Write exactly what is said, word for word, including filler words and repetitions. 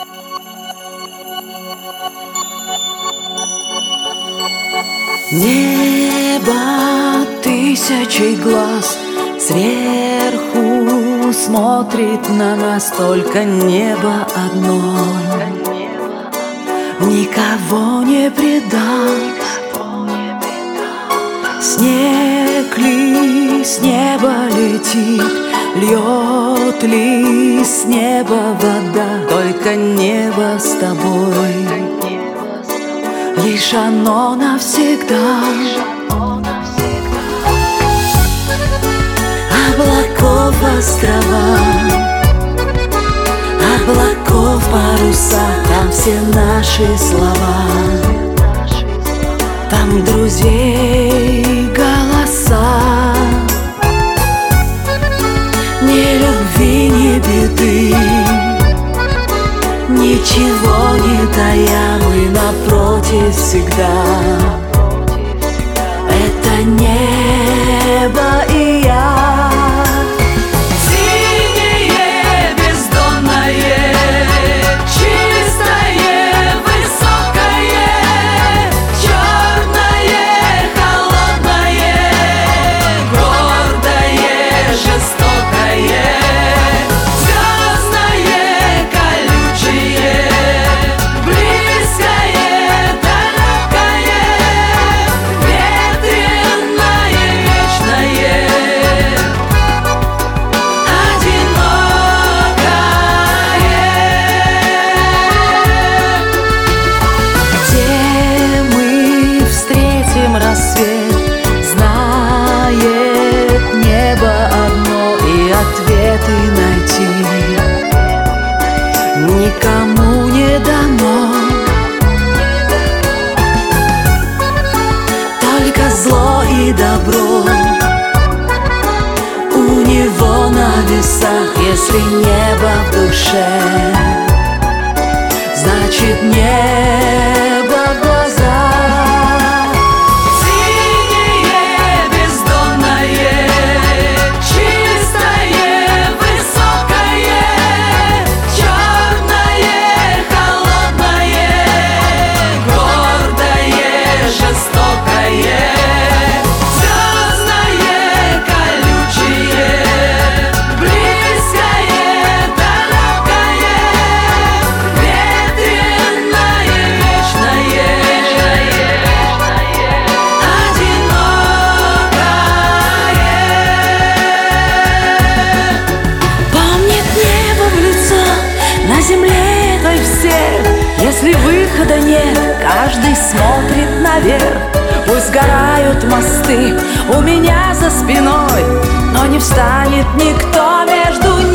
Небо тысячи глаз сверху смотрит на нас, только небо одно никого не предал. Снег ли с неба летит, льет ли с неба вода, только небо с тобой, лишь оно навсегда. Облаков острова, облаков паруса, там все наши слова, там друзей голоса. Ни любви, ни беды, ничего не тая, мы напротив всегда. Это небо и я. Рассвет знает небо одно, и ответы найти никому не дано. Только зло и добро у него на весах. Если небо в душе, значит небо в глазах. Если выхода нет, каждый смотрит наверх. Пусть сгорают мосты у меня за спиной, но не встанет никто между